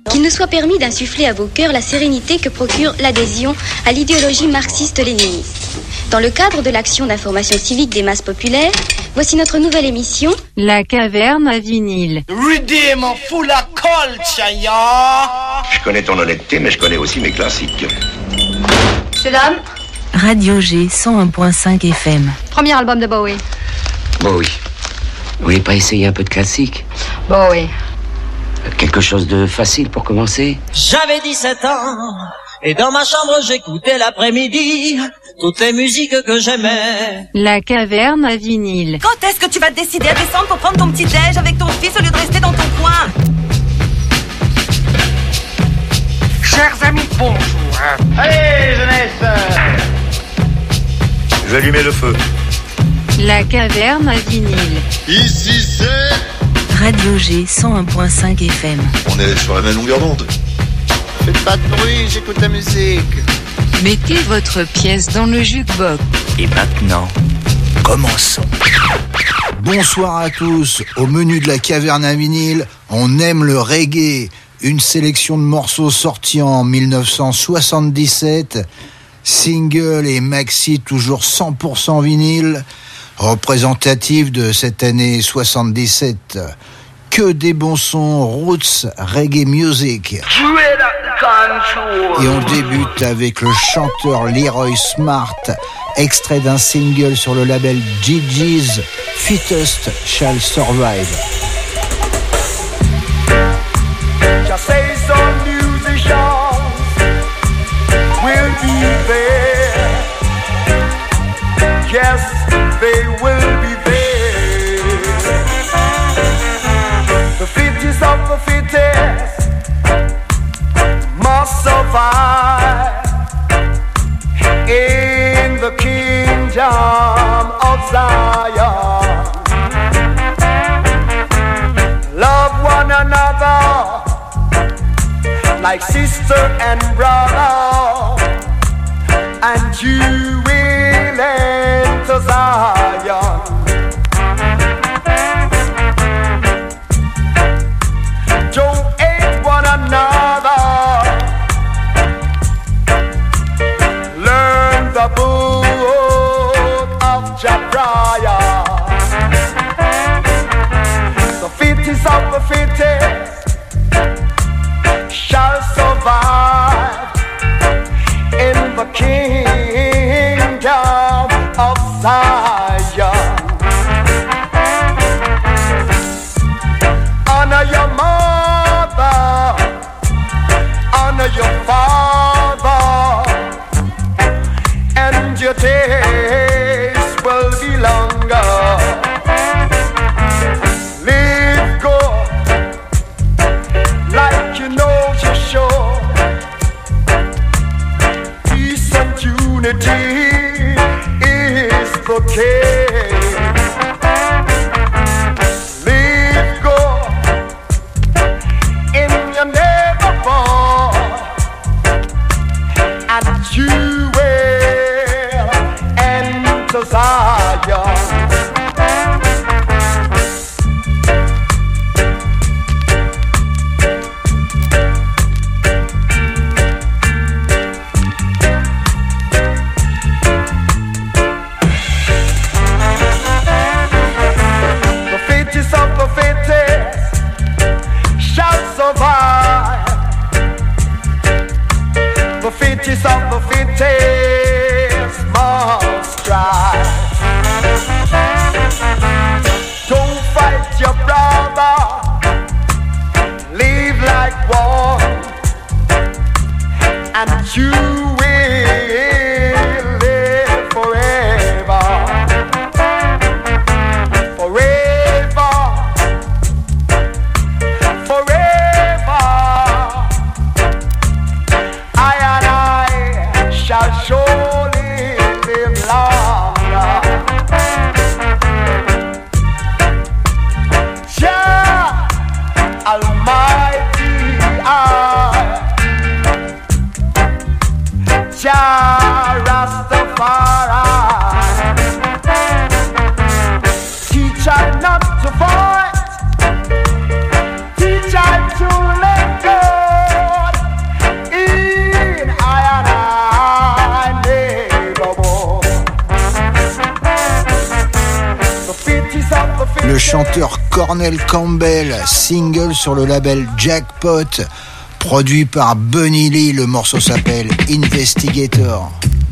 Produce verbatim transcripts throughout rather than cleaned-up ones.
Qu'il nous soit permis d'insuffler à vos cœurs la sérénité que procure l'adhésion à l'idéologie marxiste-léniniste. Dans le cadre de l'action d'information civique des masses populaires, voici notre nouvelle émission La caverne à vinyle. Redeem full of culture, ya. Je connais ton honnêteté, mais je connais aussi mes classiques. Monsieur dame. Radio G cent un virgule cinq F M. Premier album de Bowie. Bowie. Vous voulez pas essayer un peu de classique? Bowie. Quelque chose de facile pour commencer? J'avais dix-sept ans, et dans ma chambre j'écoutais l'après-midi toutes les musiques que j'aimais. La caverne à vinyle. Quand est-ce que tu vas te décider à descendre pour prendre ton petit déj avec ton fils au lieu de rester dans ton coin? Chers amis, bonjour. Allez, jeunesse. Je vais allumer le feu. La caverne à vinyle. Ici c'est Radio G cent un virgule cinq F M. On est sur la même longueur d'onde. Faites pas de bruit, j'écoute la musique. Mettez votre pièce dans le jukebox. Et maintenant, commençons. Bonsoir à tous. Au menu de la caverne à vinyle, on aime le reggae. Une sélection de morceaux sortis en dix-neuf cent soixante-dix-sept. Single et maxi toujours cent pour cent vinyle. Représentatif de cette année soixante-dix-sept. Que des bons sons, roots, reggae music. Et on débute avec le chanteur Leroy Smart, extrait d'un single sur le label Gigi's, Fittest Shall Survive. Just say some musicians will be there. Yes, they will be there. The fittest of the fittest must survive in the kingdom of Zion. Love one another like sister and brother, and you will enter Zion. Don't hate one another. Learn the book of Jabriah. The fittest of the fittest shall survive in the kingdom of Zion. Honor your mother, honor your father, and your days will be longer. Live good like you know you should. Peace and unity is the case. Live good in your neighborhood, and you will enter Zion. The fittest of the fittest must strive. Don't fight your brother, live like one, and you will live forever. Forever, forever. I and I shall surely live longer. Jah Almighty, I, Jah Rastafari, teach I not to fight, teach I to let go. chanteur Cornel Campbell, single sur le label Jackpot, produit par Bunny Lee. Le morceau s'appelle Investigator.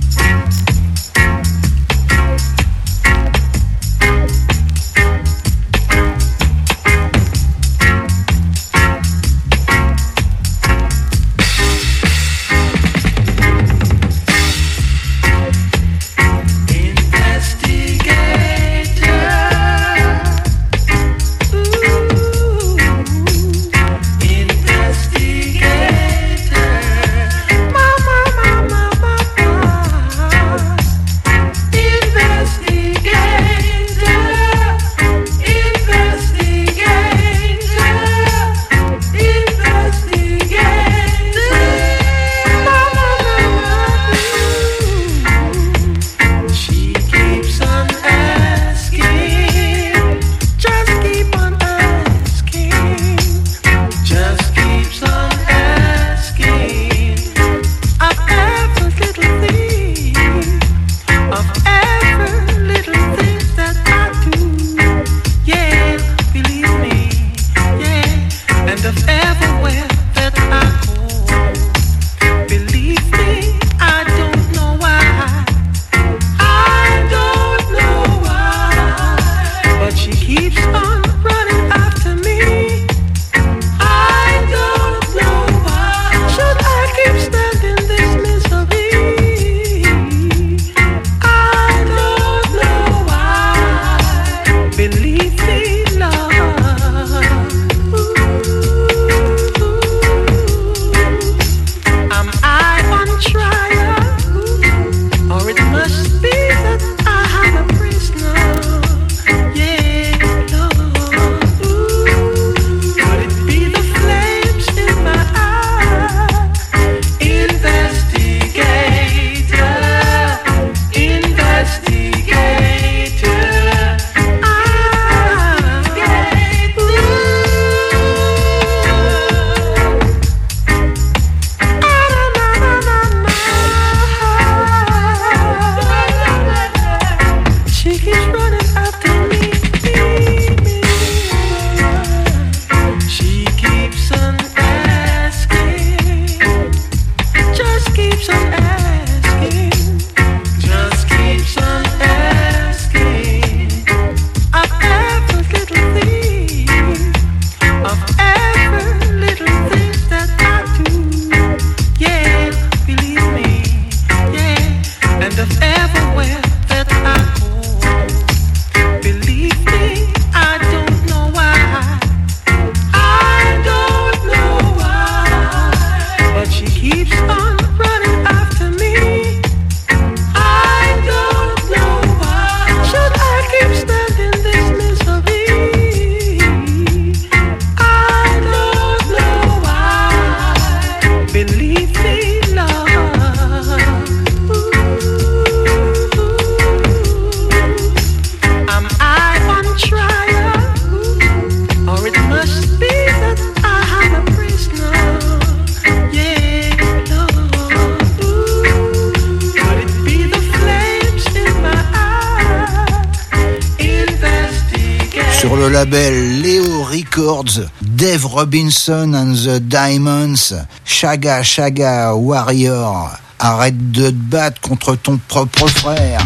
Label Leo Records, Dave Robinson and the Diamonds, Shaga Shaga Warrior, arrête de te battre contre ton propre frère.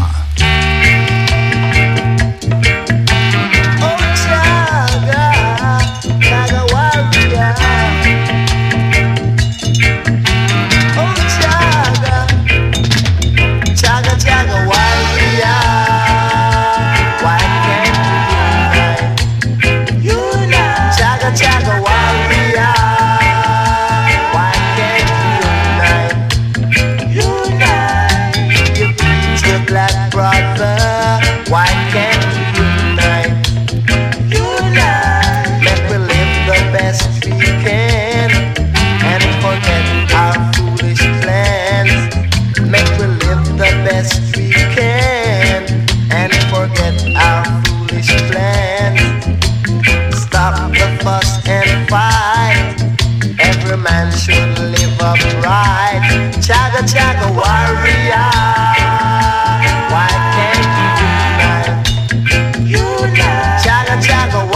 Chugga chugga warrior, why can't you unite? Unite. Chugga chugga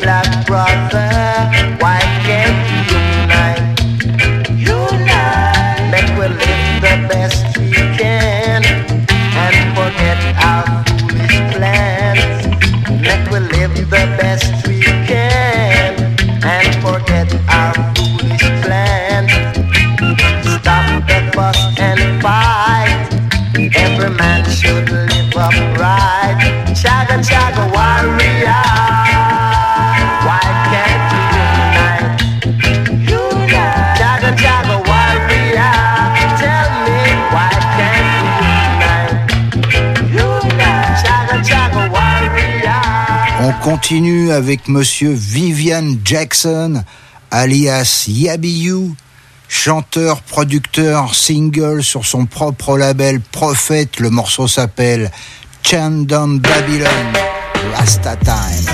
black brother, why can't we unite? Unite. Make we live the best we can and forget our foolish plans. Make we live the best we can and forget our foolish plans. Stop the fuss and fight. Every man should live upright. Chaga chaga warrior, why can't we unite? Unite. Chaga chaga warrior, tell me why can't we unite? Unite. Chaga chaga warrior. On continue avec monsieur Vivian Jackson, alias Yabiyu, chanteur, producteur, single sur son propre label Prophet. Le morceau s'appelle Chant Down Babylon, Rasta Time.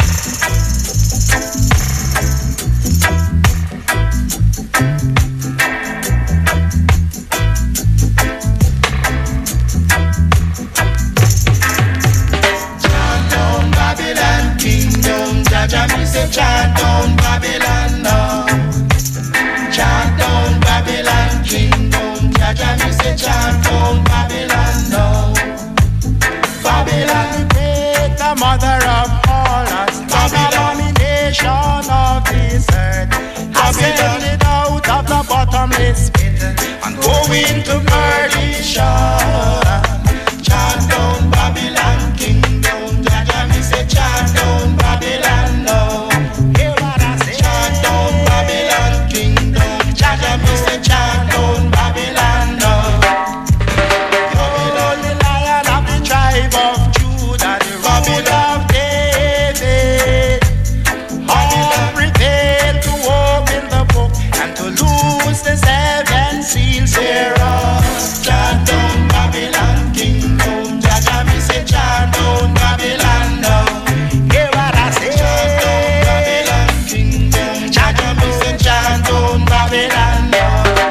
Jaja, me say chant down Babylon now. Chant down Babylon kingdom. Jaja, me say chant down Babylon now. Babylon, great, the mother of all us. Babylon, abomination of this earth. Ascended out of the bottomless pit and go into perdition. Chant down Babylon kingdom. Jaja, me say chant down Babylon now. Hear what I say. Chant down Babylon kingdom. Jaja, me say chant down Babylon now. Babylon, the lion of the tribe of Judah, the root of David. All prevail to open the book and to loose the seven seals thereof. Chant down Babylon kingdom. Jaja, me say chant down Babylon now. Hear what I say. Chant down Babylon kingdom. Jaja, me say chant down Babylon now.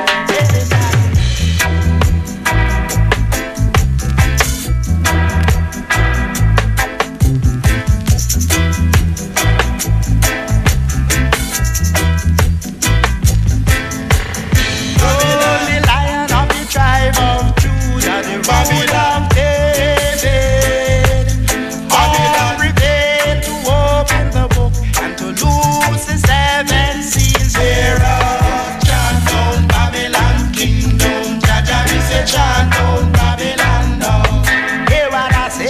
Holy Lion of the tribe of Judah, the root of David. All prevail to open the book and to loose the seven seals thereof. Chant down Babylon kingdom. Jaja, me say chant down Babylon now. Hear what I say.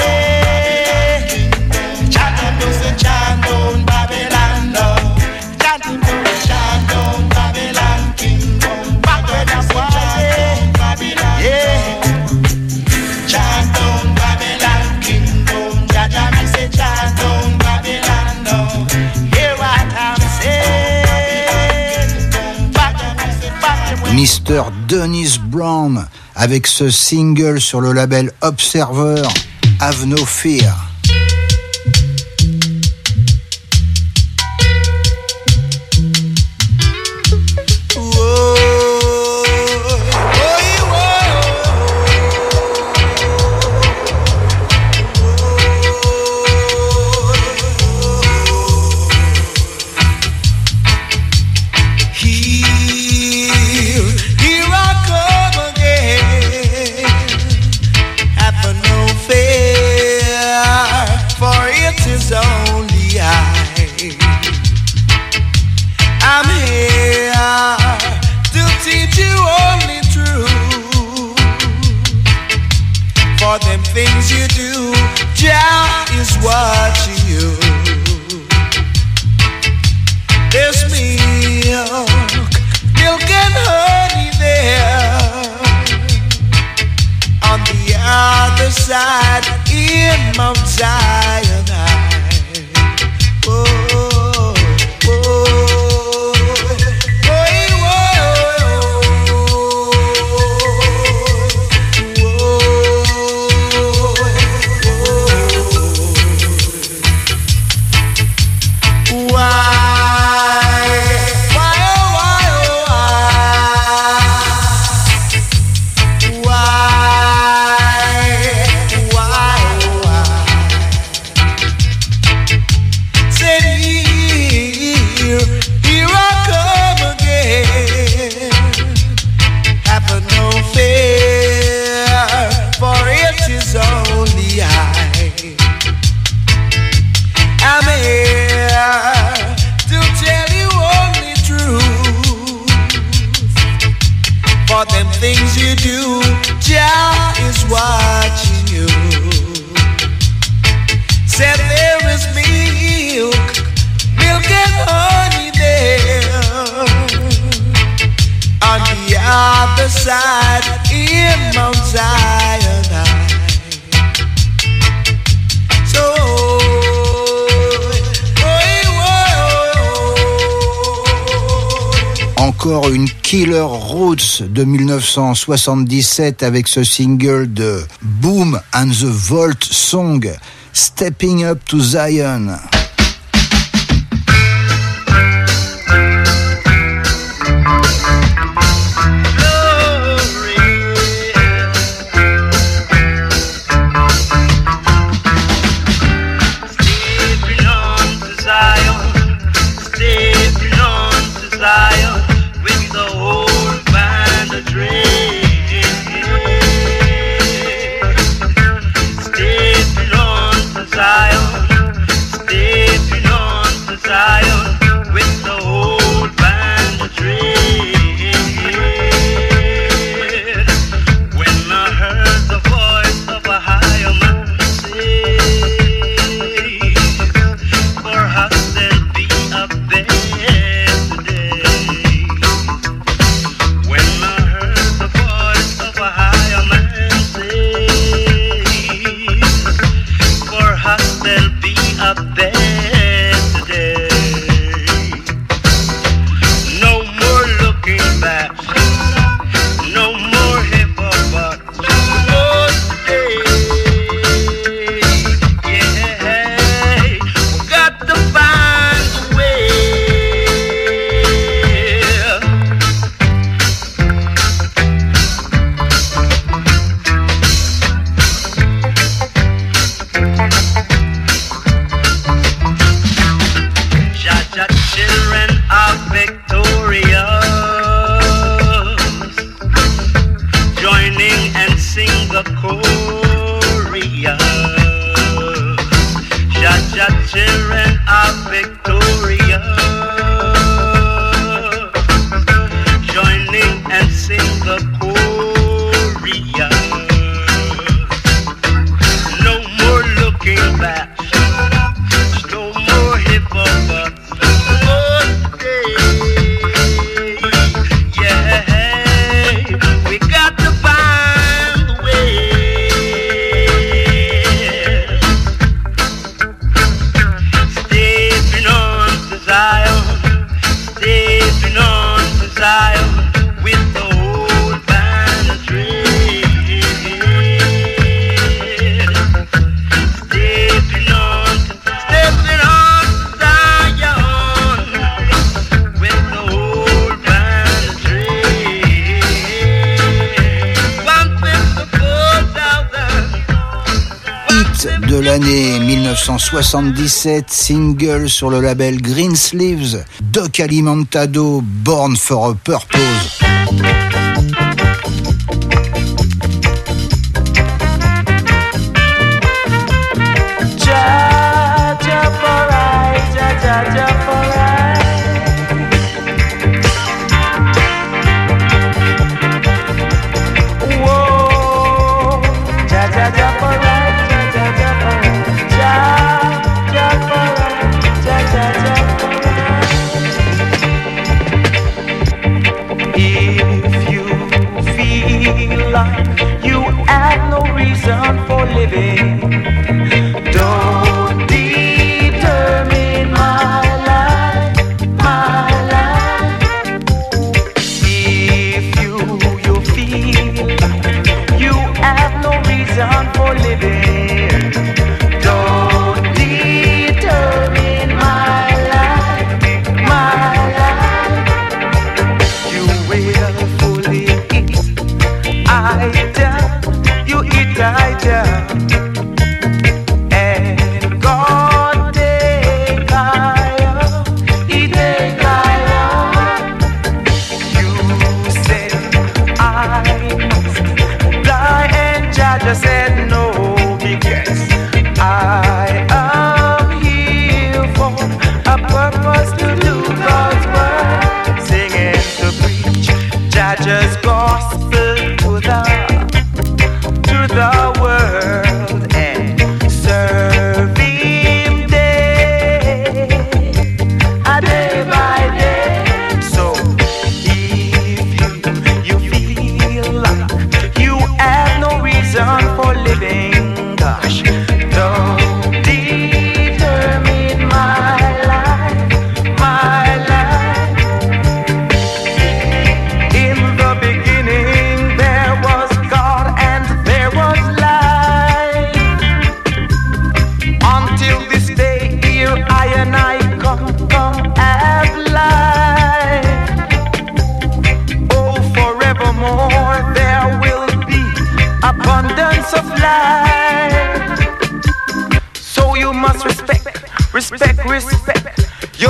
Chant down, me say chant down Babylon now. Chant down, chant down Babylon kingdom. Backward and forward, Babylon. Yeah. Chant down Babylon kingdom. Jaja, me say chant down Babylon now. Hear what I'm saying. Backward, me say backward. mister Dennis Brown avec ce single sur le label Observer, Have No Fear. Here, here I come again. Have no fear, for it is only I. I'm here to teach you only truth. For them things you do, Jah is watching you. There's milk, milk and honey there. On the other side, in Mount Zion high. Oh, oh, oh, things you do, Jah is watching you. Said there is milk, milk and honey there. On the other side, in Mount Zion high. So, encore une Killer Roots de dix-neuf cent soixante-dix-sept avec ce single de Boom and the Volt Song, Stepping Up to Zion. De l'année dix-neuf cent soixante-dix-sept, single sur le label Greensleeves, Doc Alimentado, Born for a Purpose. For living, don't determine my life, my life. If you you feel like you have no reason for living, don't determine my life, my life. You will fully eat, I tell you eat, I tell. And God take I, He take I. You said I must die, and Jah just said no, because I am here for a purpose to do God's work, singing to preach Jah just gospel.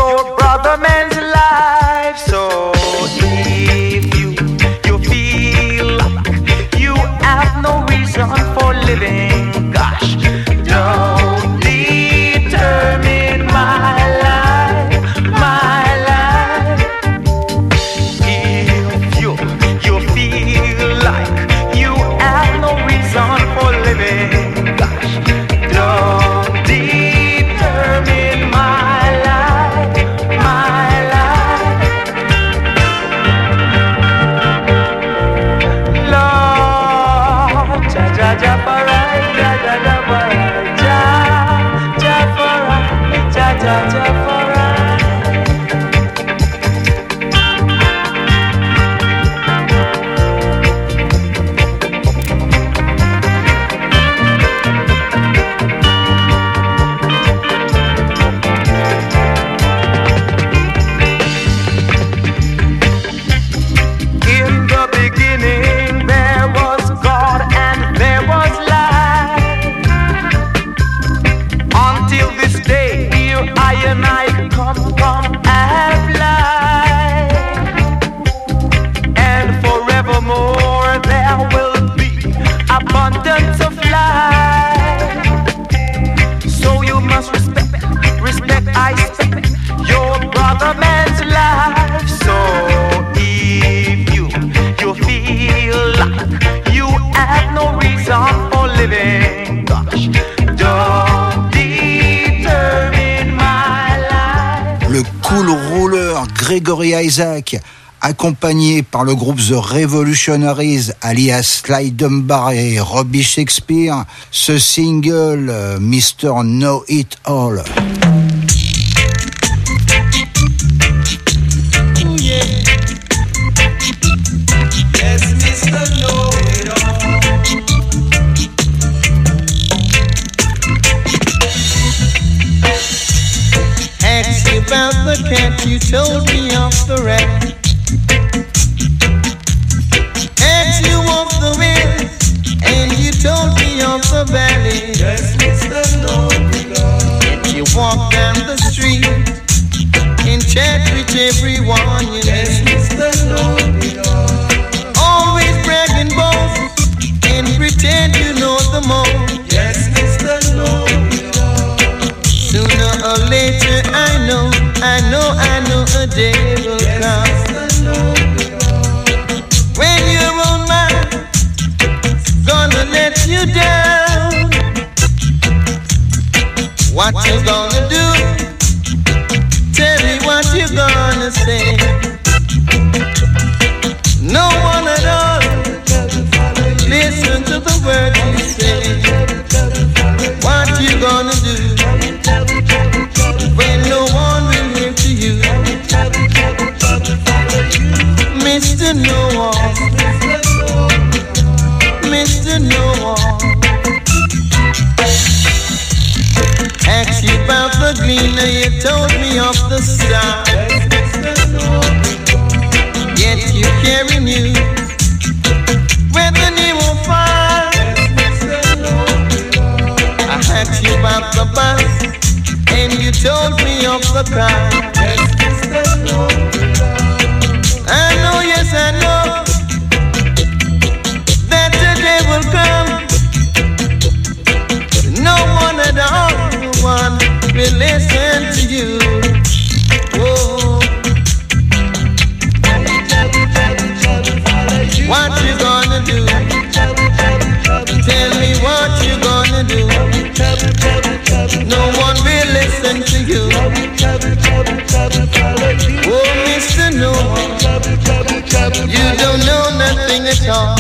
your brother man's life. So if you you feel like you have no reason for living, gosh, don't determine my life, my life. If you you feel like you have no reason for living, gosh, don't determine my life, my life. Lord, ja ja ja farai, ja ja ja farai, ja ja farai, ja ja ja farai. In the beginning there was God and there was light. Until this day, here I and I come, come have life. And forevermore there will be abundance of life. So you must respect, respect, I respect your brother man's life. So if you, you feel like you have no reason for living, gosh, don't determine my life. Le cool roller Gregory Isaac, accompagné par le groupe The Revolutionaries, alias Sly Dunbar et Robbie Shakespeare, ce single euh, mister Know It All. Yes, Mister Know-It-All. Asked you about the cat, you told me of the rat. Asked you of the wind, and you told me of the valley. Yes, Mister Know-It-All. You walk down the street and chat with everyone you yes, meet. Mister Know-It-All. Always bragging boast and pretend you know the most. Yes, Mister Know-It-All. Sooner or later I know, I know, I know a day will yes, come. Mister Know-It-All. When your own mind gonna let you down, what you gonna do? Tell me what you gonna say. No one at all listen to the words you say. What you gonna do when no one will hear to you? Mister Know-All, Mister Know-All. Asked you about the gleaner, you told me of the star. Yet you carry news with the new fire. I asked you about the bus, and you told me of the car. I know, yes I know, that the day will come. No one at all one will listen to you. Oh. What you gonna do? Tell me what you gonna do. No one will listen to you. Oh, Mister Know-All, you don't know nothing at all.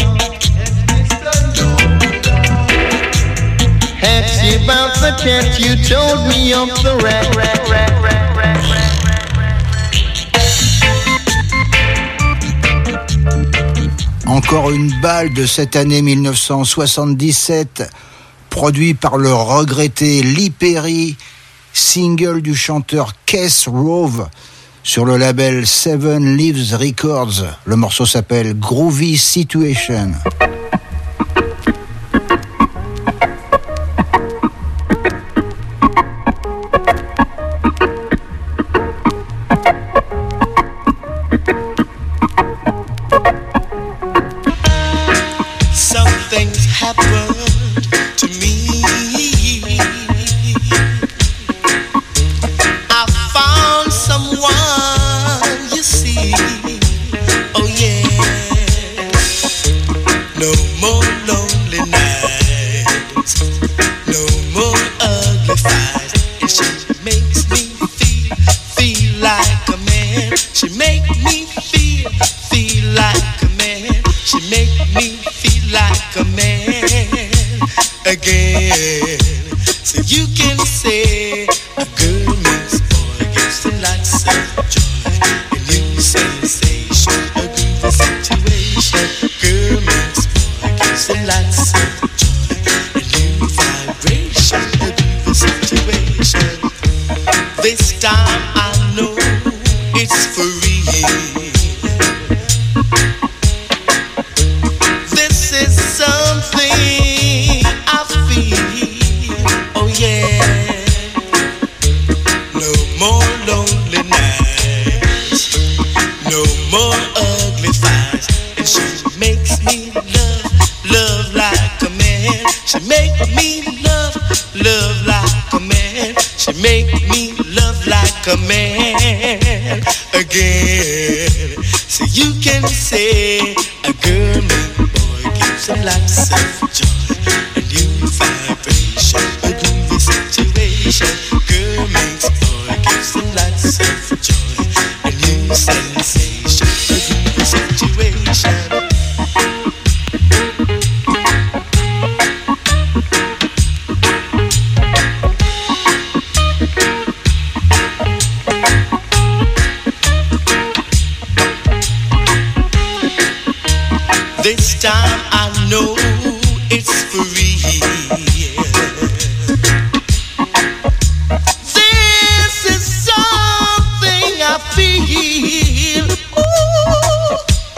Asked you about the cat, you told me of the rat, rat, rat, rat, rat, rat. Encore une balle de cette année mille neuf cent soixante-dix-sept, produit par le regretté Lee Perry, single du chanteur Keith Rove sur le label Seven Leaves Records. Le morceau s'appelle Groovy Situation. again. So you can say a girl meets boy gives them lots of joy, a new sensation, a groovy situation. Girl meets boy gives them lots of joy, a new vibration, a groovy situation. This time I know it's for real. This is something I feel. Oh yeah. No more lonely nights, no more ugly fights. And she makes me love, love like a man. She make me love, love like a man. She make me love like a man again. So you can say a girl named boy gives them lots of joy, a new vibration, a groovy situation. Girl makes boy gives them lots of joy, a new sensation, a groovy situation. This time I know it's for real. This is something I feel. Ooh.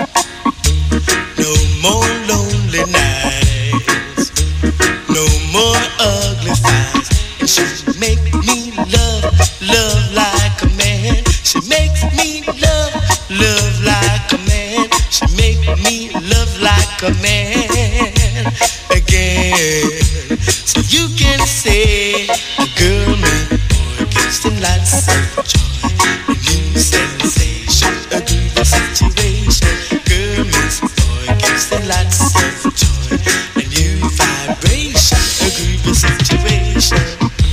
No more lonely nights, no more ugly fights. And she make me love, love like a man. She makes me love, love like a man. She make me love like a man again. So you can say a girl named boy gives them lots of joy, a new sensation, a groovy situation. Girl meets boy gives them lots of joy, a new vibration, a groovy situation.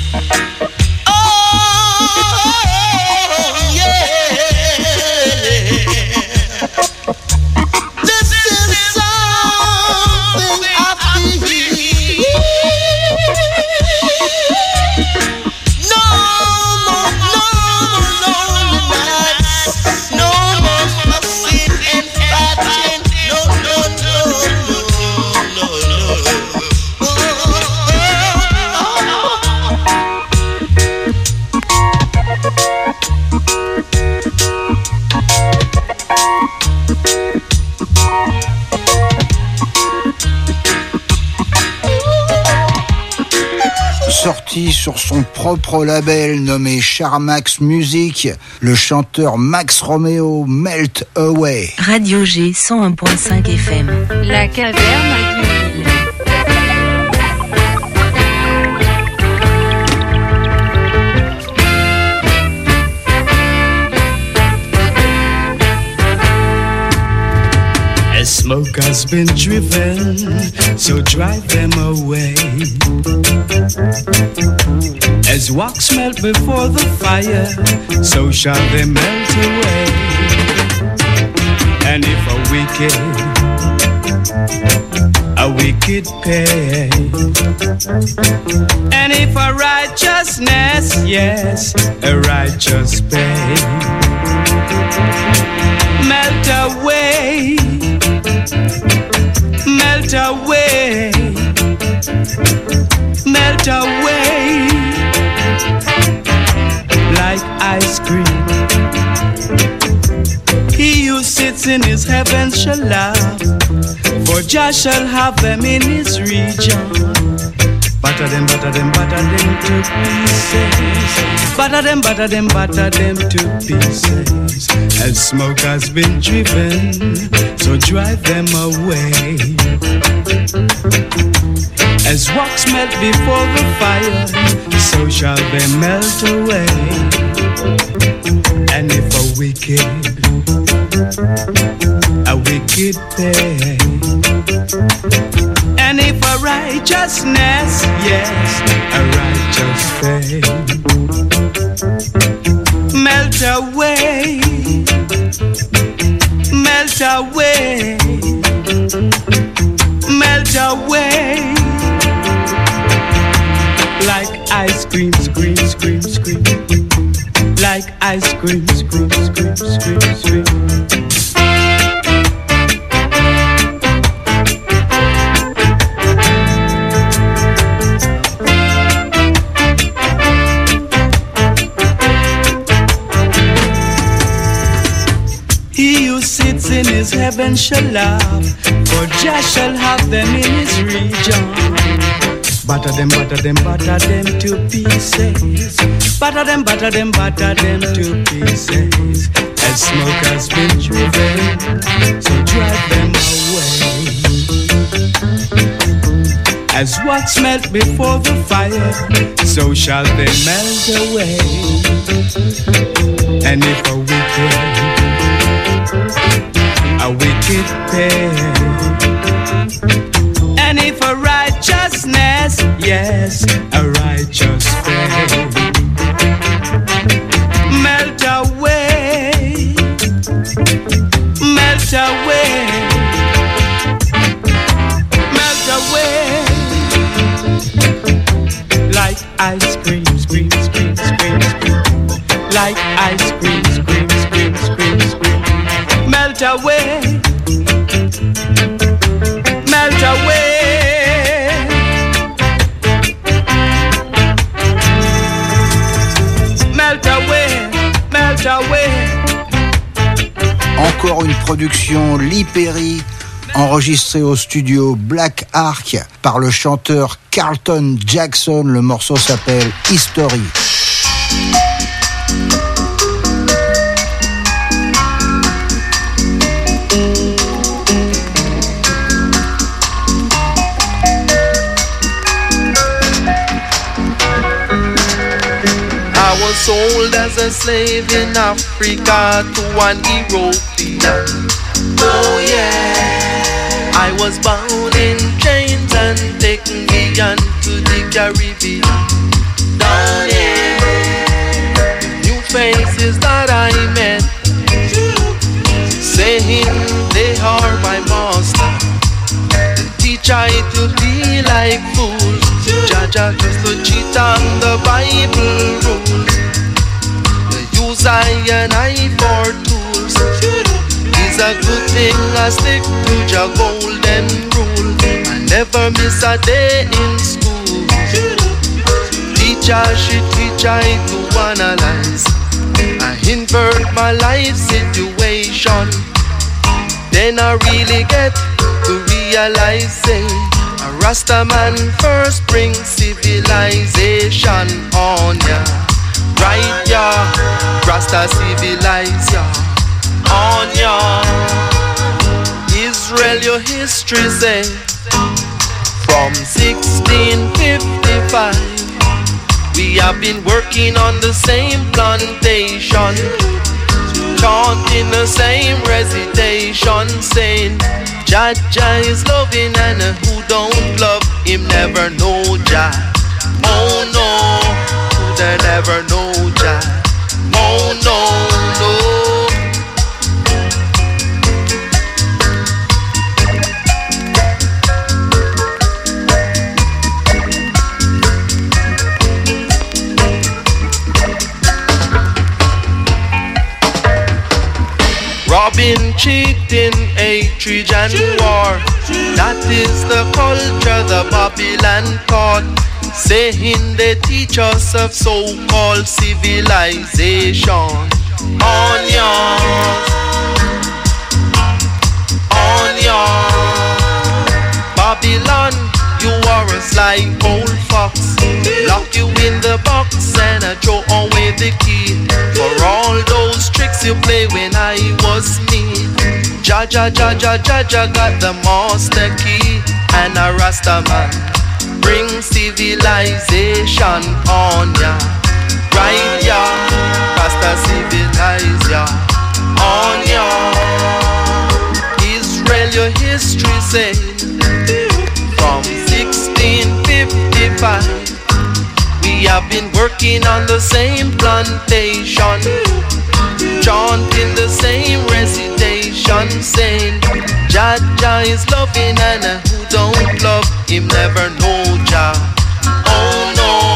Sorti sur son propre label nommé Charmax Music, le chanteur Max Romeo, Melt Away. Radio G cent un point cinq F M. La caverne à vinyle. As smoke has been driven, so drive them away. As wax melt before the fire, so shall they melt away. And if a wicked, a wicked pay, and if a righteousness, yes, a righteous pay, melt away, melt away, melt away, like ice cream. He who sits in his heaven shall laugh, for Jah shall have them in his region. Batter them, batter them, batter them to pieces. Batter them, batter them, batter them to pieces. As smoke has been driven, so drive them away. As wax melt before the fire, so shall they melt away. And if a wicked, a wicked pay, and if a righteousness, yes, a righteous pay, melt away, melt away, melt away, like ice cream, scream, scream, scream, like ice cream, scream, scream, scream, scream. He who sits in his heaven shall laugh, for Jah shall have them in his region. Butter them, butter them, butter them to pieces. Butter them, butter them, butter them to pieces. As smoke has been driven, so drive them away. As wax melt before the fire, so shall they melt away. And if a wicked a wicked pair, and if a righteousness, yes, a righteous pair, melt away, melt away, melt away, like ice cream, scream, scream, scream, scream, like ice cream, scream, scream, scream, scream. Melt away, melt away. Melt away, melt away. Encore une production Lee Perry, enregistrée au studio Black Ark par le chanteur Carlton Jackson. Le morceau s'appelle History. I was sold as a slave in Africa to an European. Oh yeah, I was bound in chains and taken beyond to the Caribbean. Down here, new faces that I met, saying they are my master, and teach I to be like fools. Jaja just to cheat on the Bible rules. They use I and I for tools. It's a good thing I stick to your golden rule. I never miss a day in school. Teacher, she teach I to analyze. I invert my life situation. Then I really get to realizing a Rasta man first bring civilization on ya. Right ya, Rasta civilize ya. On ya, Israel your history say from sixteen fifty-five we have been working on the same plantation, chanting the same recitation, saying Jah Jah is loving and who don't love him never know Jah. Oh no, who they never know Jah. Oh no, no. Robbing, cheating, hatred and war. That is the culture the Babylon taught, saying they teach us of so-called civilization. Onions, onions. Babylon, you are a sly old fox. Lock you in the box and I throw away the key. For all those tricks you play when I was me. Jaja, Jaja, Jaja got the master key. And a Rasta man bring civilization on ya. Right ya, Rasta civilize ya. On ya, Israel your history say from sixteen fifty-five we have been working on the same plantation, chanting the same recitation, saying Jah Jah is loving and who don't love him never know Jah. Oh no.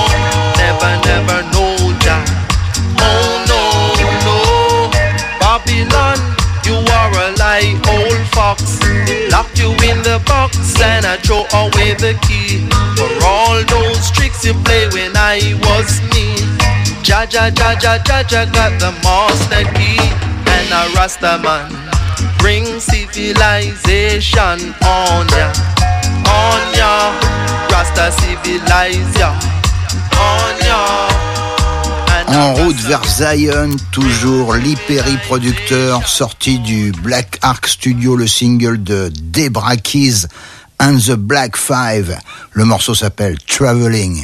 box, lock you in the box, and I throw away the key. For all those tricks you play when I was me. Jaja, Jaja, Jaja got the master key. And a Rasta man bring civilization on ya, on ya. Rasta civilize ya, on ya. En route vers Zion, toujours Lee Perry producteur, sorti du Black Ark Studio, le single de Debra Keys and the Black Five. Le morceau s'appelle Traveling.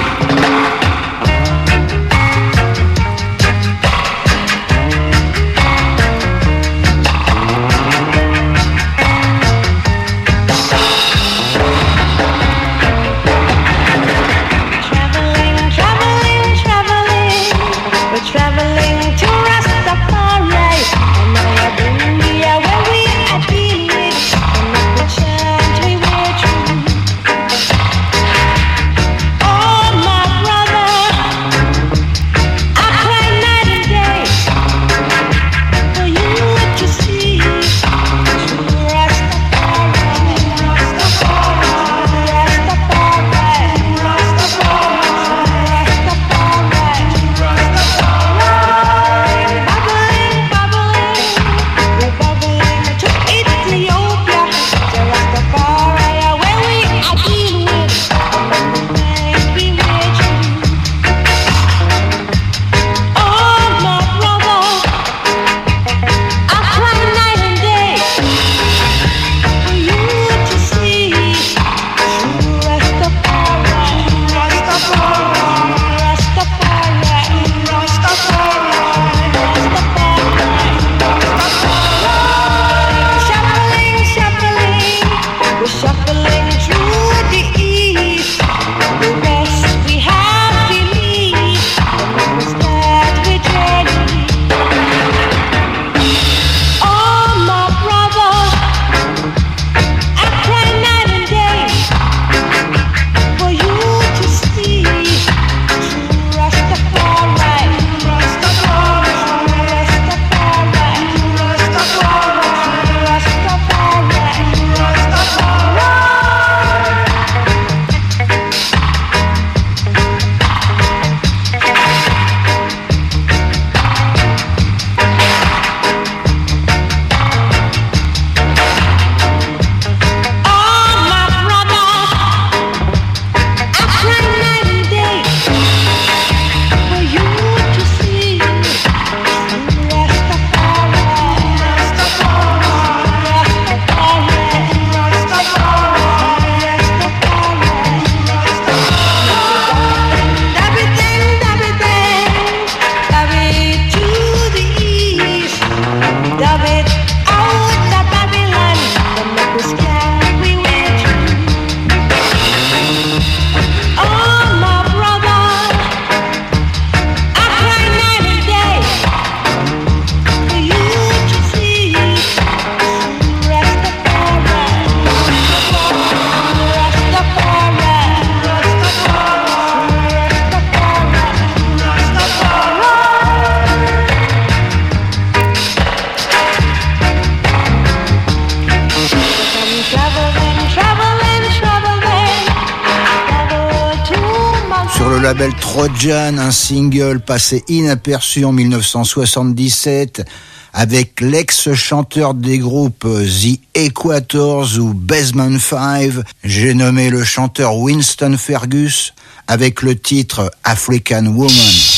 Label Trojan, un single passé inaperçu en dix-neuf cent soixante-dix-sept avec l'ex-chanteur des groupes The Equators ou Basement Five. J'ai nommé le chanteur Winston Fergus avec le titre African Woman.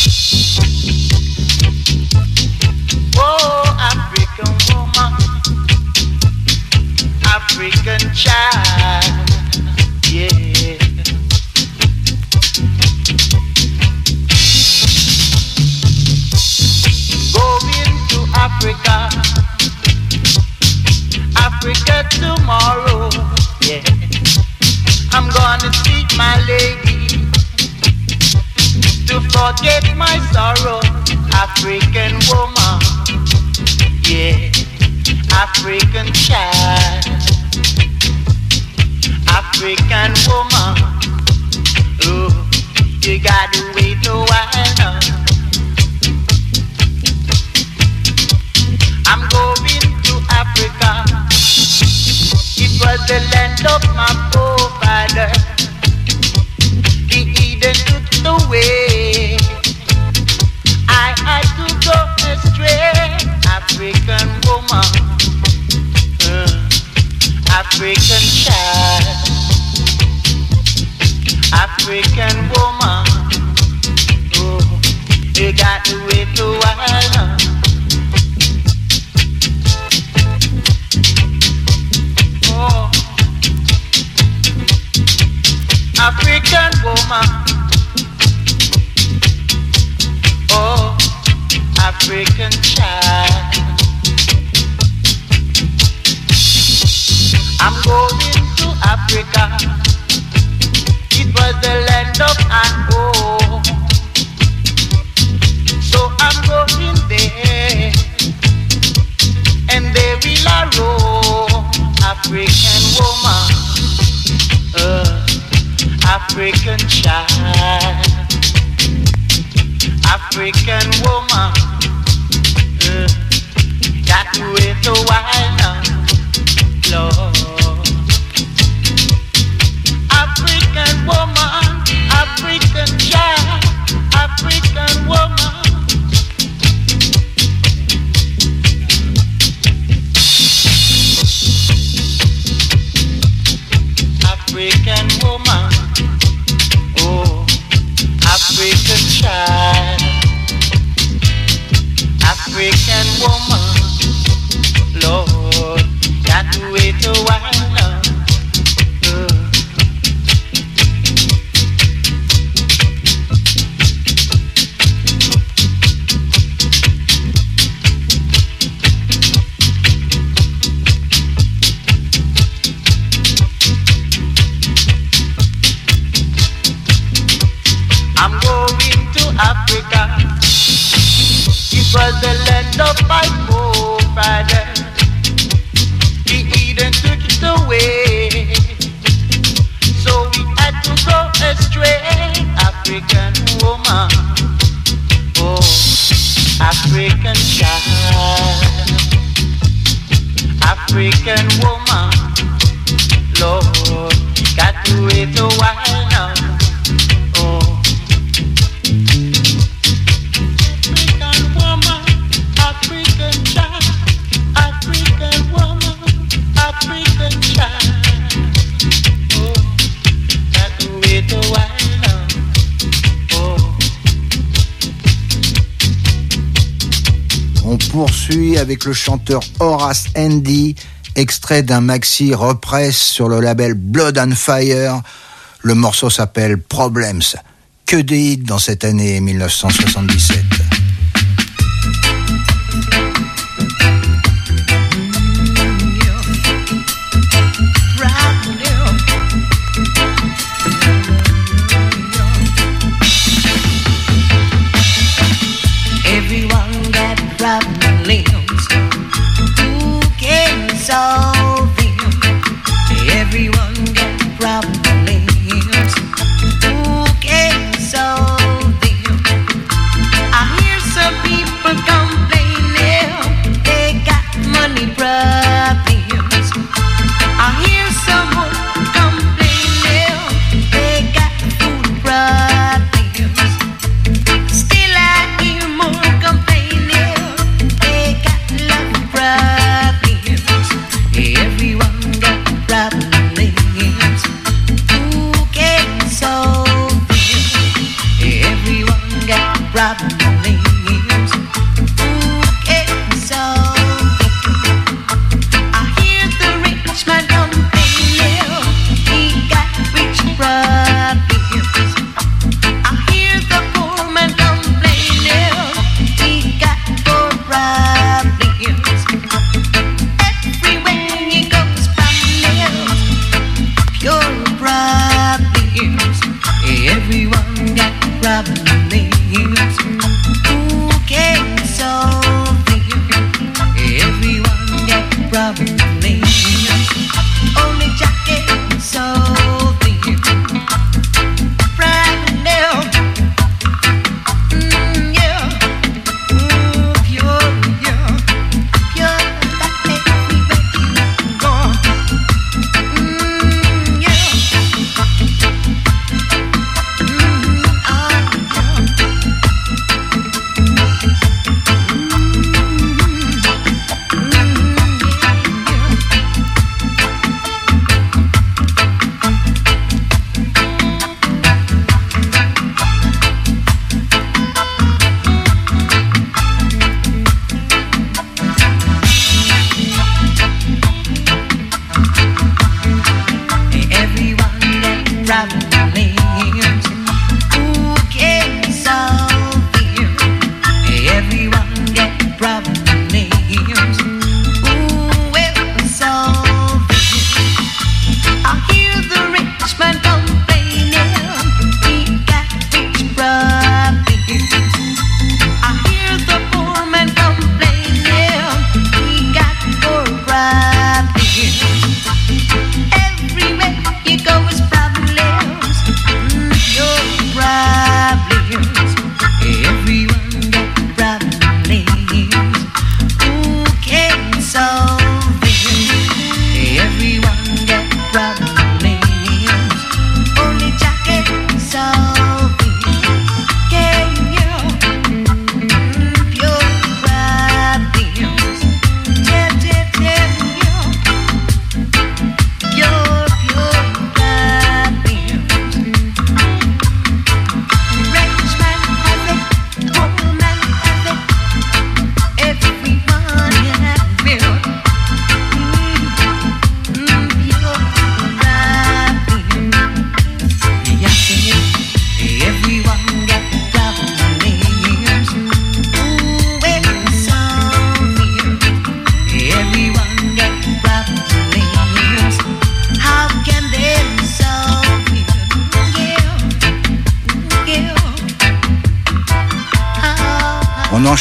Oh, African woman, African child, yeah. Africa, Africa tomorrow, yeah. I'm gonna teach my lady to forget my sorrow. African woman, yeah. African child, African woman. Oh, you gotta wait a while now. I'm going to Africa woman. Oh, African child. I'm going to Africa. It was the land of Ango. So I'm going there, and there will I roll. African woman, uh, African child, African woman, uh, got to wait a while now, Lord. African woman, African child, African woman. African woman, oh, African child, African woman, Lord, got to wait a while now. Uh. I'm going to Africa. It was the land of my forefather. The Eden took it away, so we had to go astray. African woman, oh, African child, African woman, Lord, got to wait a while now. Oh. African child, African woman, African child. Oh, got to wait a while now. Oh. On poursuit avec le chanteur Horace Andy, extrait d'un maxi represse sur le label Blood and Fire. Le morceau s'appelle Problems. Que des hits dans cette année mille neuf cent soixante-dix-sept. Everyone got problems. Who can solve them? Everyone got problems. Who can solve them? I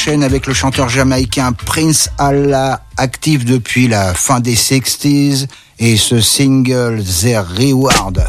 enchaîne avec le chanteur jamaïcain Prince Allah, actif depuis la fin des sixties, et ce single The Reward.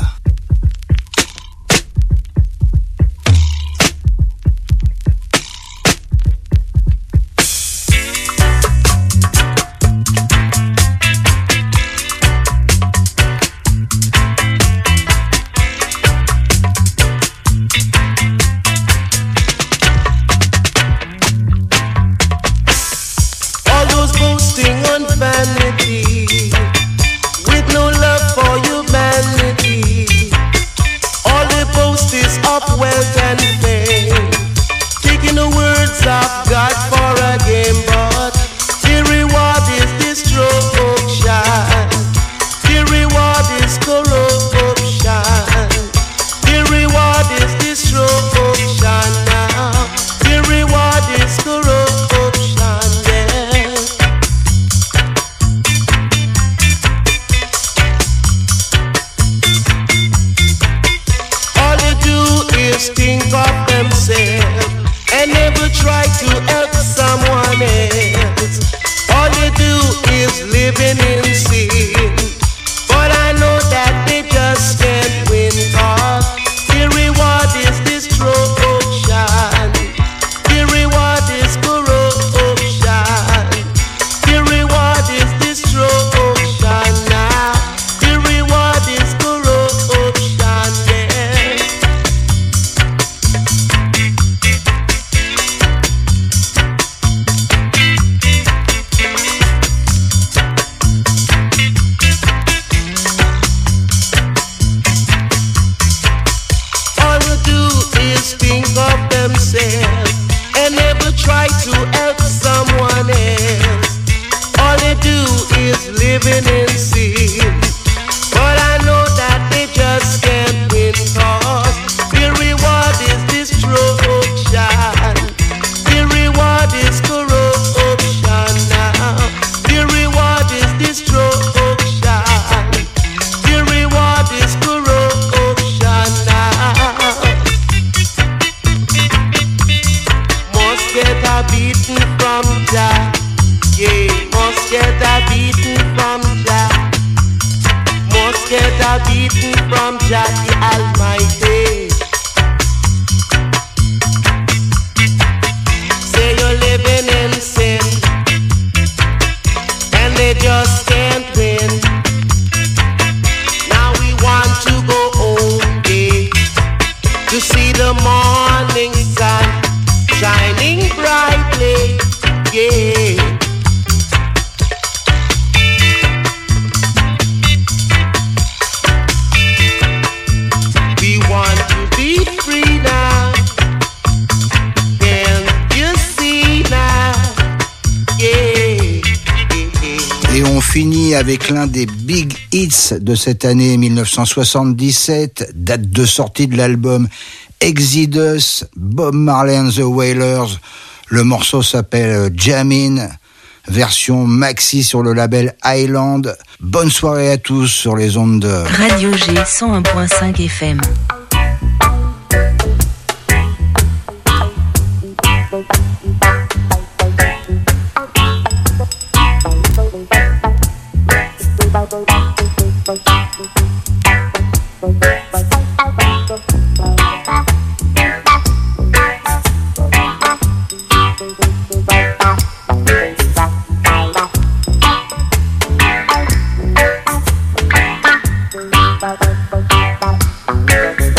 Avec l'un des big hits de cette année mille neuf cent soixante-dix-sept, date de sortie de l'album Exodus, Bob Marley and the Wailers. Le morceau s'appelle Jammin', version maxi sur le label Island. Bonne soirée à tous sur les ondes de Radio G cent un point cinq F M. Bye.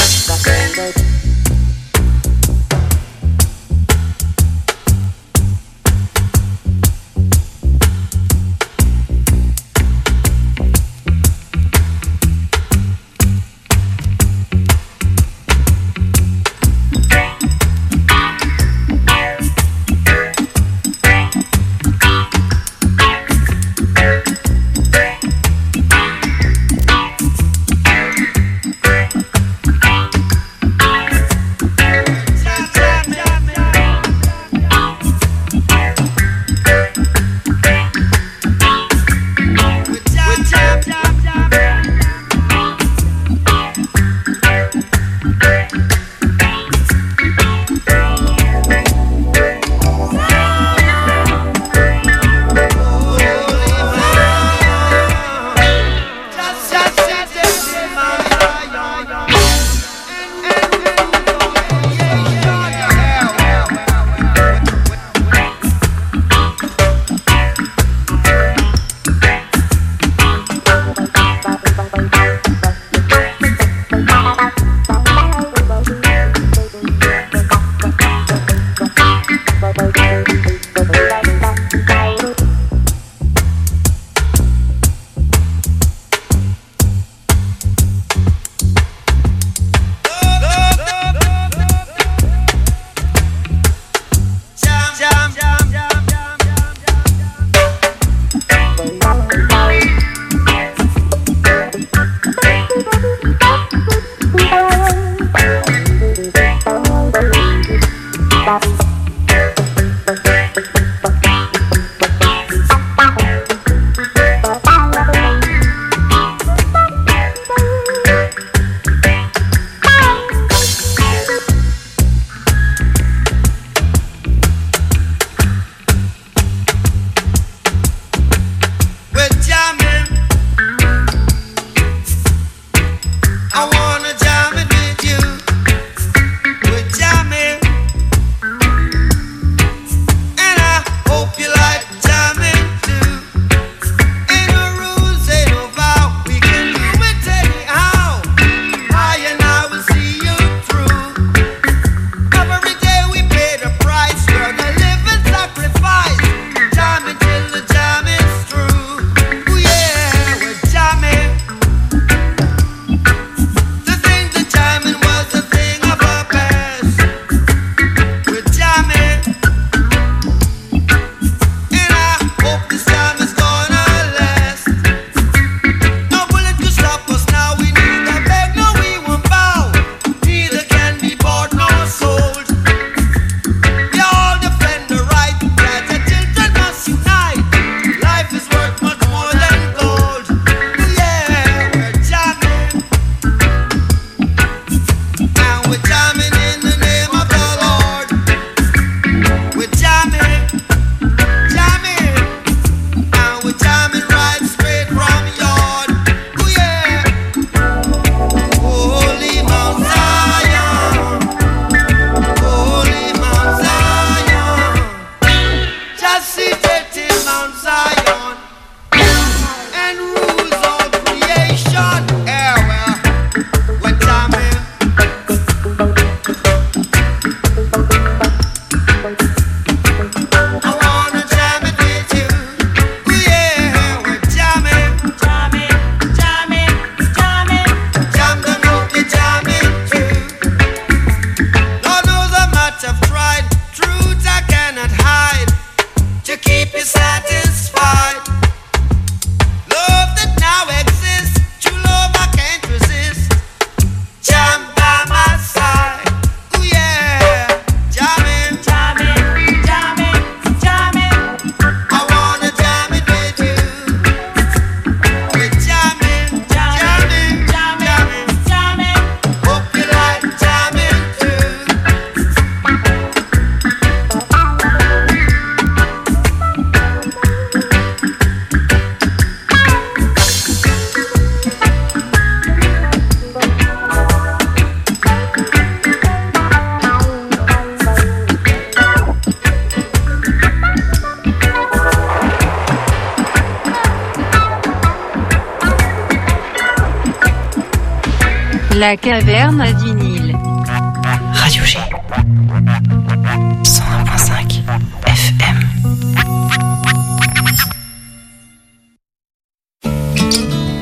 La caverne à vinyle. Radio G.